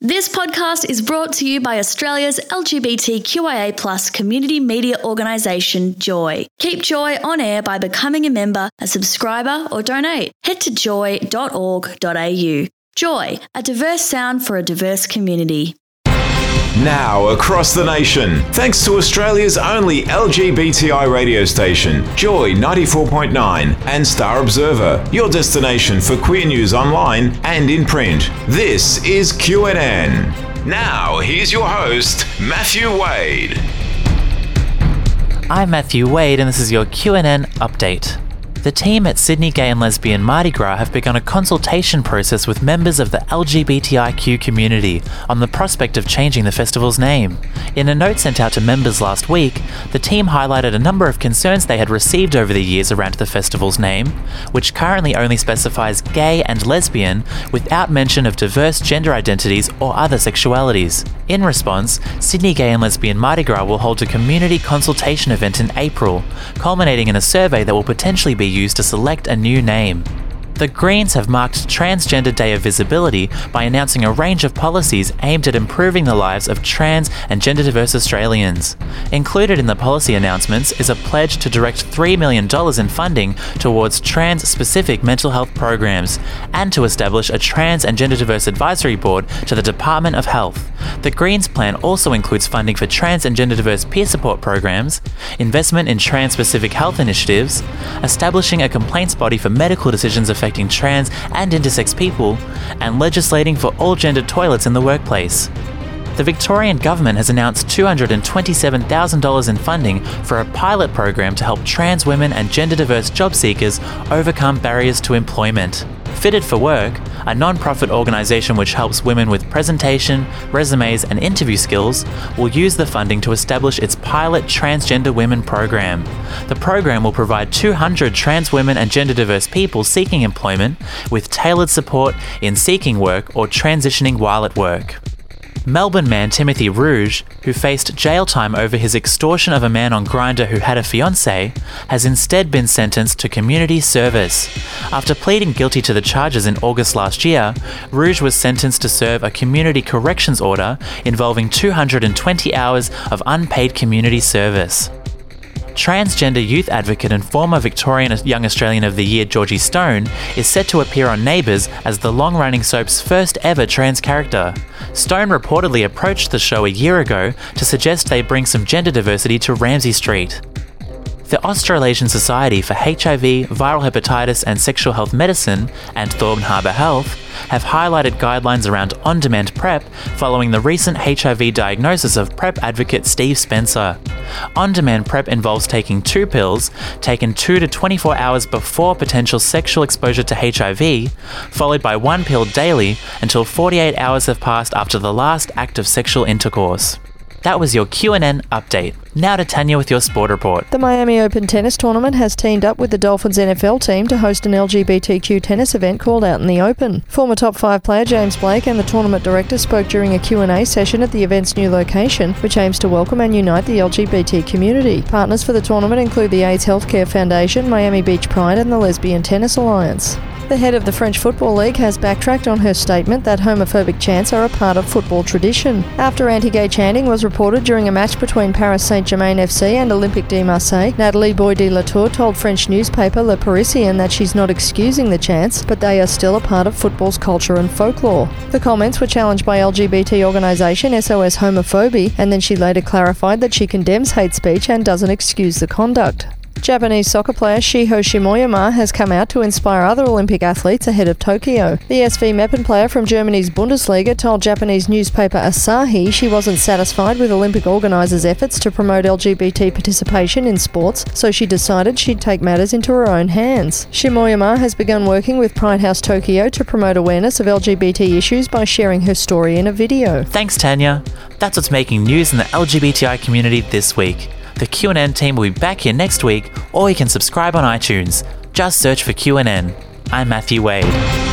This podcast is brought to you by Australia's LGBTQIA+ community media organisation, Joy. Keep Joy on air by becoming a member, a subscriber or donate. Head to joy.org.au. Joy, a diverse sound for a diverse community. Now across the nation, thanks to Australia's only LGBTI radio station, Joy 94.9 and Star Observer, your destination for queer news online and in print. This is QNN. Now, here's your host, Matthew Wade. I'm Matthew Wade and this is your QNN update. The team at Sydney Gay and Lesbian Mardi Gras have begun a consultation process with members of the LGBTIQ community on the prospect of changing the festival's name. In a note sent out to members last week, the team highlighted a number of concerns they had received over the years around the festival's name, which currently only specifies gay and lesbian without mention of diverse gender identities or other sexualities. In response, Sydney Gay and Lesbian Mardi Gras will hold a community consultation event in April, culminating in a survey that will potentially be used to select a new name. The Greens have marked Transgender Day of Visibility by announcing a range of policies aimed at improving the lives of trans and gender diverse Australians. Included in the policy announcements is a pledge to direct $3 million in funding towards trans-specific mental health programs and to establish a trans and gender diverse advisory board to the Department of Health. The Greens plan also includes funding for trans and gender diverse peer support programs, investment in trans-specific health initiatives, establishing a complaints body for medical decisions affecting trans and intersex people, and legislating for all-gender toilets in the workplace. The Victorian Government has announced $227,000 in funding for a pilot program to help trans women and gender-diverse job seekers overcome barriers to employment. Fitted for Work, a non-profit organisation which helps women with presentation, resumes and interview skills, will use the funding to establish its pilot Transgender Women program. The program will provide 200 trans women and gender-diverse people seeking employment with tailored support in seeking work or transitioning while at work. Melbourne man Timothy Rouge, who faced jail time over his extortion of a man on Grindr who had a fiancée, has instead been sentenced to community service. After pleading guilty to the charges in August last year, Rouge was sentenced to serve a community corrections order involving 220 hours of unpaid community service. Transgender youth advocate and former Victorian Young Australian of the Year Georgie Stone is set to appear on Neighbours as the long-running soap's first ever trans character. Stone reportedly approached the show a year ago to suggest they bring some gender diversity to Ramsay Street. The Australasian Society for HIV, Viral Hepatitis and Sexual Health Medicine and Thornton Harbour Health have highlighted guidelines around on-demand PrEP following the recent HIV diagnosis of PrEP advocate Steve Spencer. On-demand PrEP involves taking 2 pills, taken 2 to 24 hours before potential sexual exposure to HIV, followed by 1 pill daily until 48 hours have passed after the last act of sexual intercourse. That was your QNN update. Now to Tanya with your sport report. The Miami Open tennis tournament has teamed up with the Dolphins NFL team to host an LGBTQ tennis event called Out in the Open. Former top 5 player James Blake and the tournament director spoke during a Q&A session at the event's new location, which aims to welcome and unite the LGBT community. Partners for the tournament include the AIDS Healthcare Foundation, Miami Beach Pride and the Lesbian Tennis Alliance. The head of the French Football League has backtracked on her statement that homophobic chants are a part of football tradition. After anti-gay chanting was reported during a match between Paris Saint-Germain FC and Olympique de Marseille, Nathalie Boy-de-Latour told French newspaper Le Parisien that she's not excusing the chants, but they are still a part of football's culture and folklore. The comments were challenged by LGBT organisation SOS Homophobia, and then she later clarified that she condemns hate speech and doesn't excuse the conduct. Japanese soccer player Shiho Shimoyama has come out to inspire other Olympic athletes ahead of Tokyo. The SV Meppen player from Germany's Bundesliga told Japanese newspaper Asahi she wasn't satisfied with Olympic organisers' efforts to promote LGBT participation in sports, so she decided she'd take matters into her own hands. Shimoyama has begun working with Pride House Tokyo to promote awareness of LGBT issues by sharing her story in a video. Thanks, Tanya. That's what's making news in the LGBTI community this week. The QNN team will be back here next week, or you can subscribe on iTunes. Just search for QNN. I'm Matthew Wade.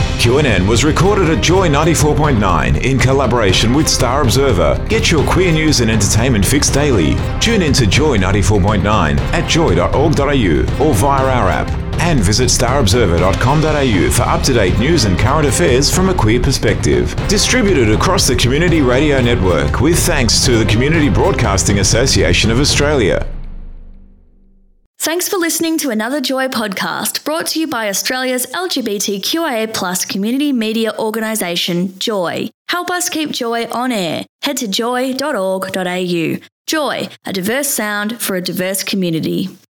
QNN was recorded at Joy 94.9 in collaboration with Star Observer. Get your queer news and entertainment fix daily. Tune in to Joy 94.9 at joy.org.au or via our app. And visit starobserver.com.au for up-to-date news and current affairs from a queer perspective. Distributed across the Community Radio Network with thanks to the Community Broadcasting Association of Australia. Thanks for listening to another Joy podcast brought to you by Australia's LGBTQIA+ community media organisation, Joy. Help us keep Joy on air. Head to joy.org.au. Joy, a diverse sound for a diverse community.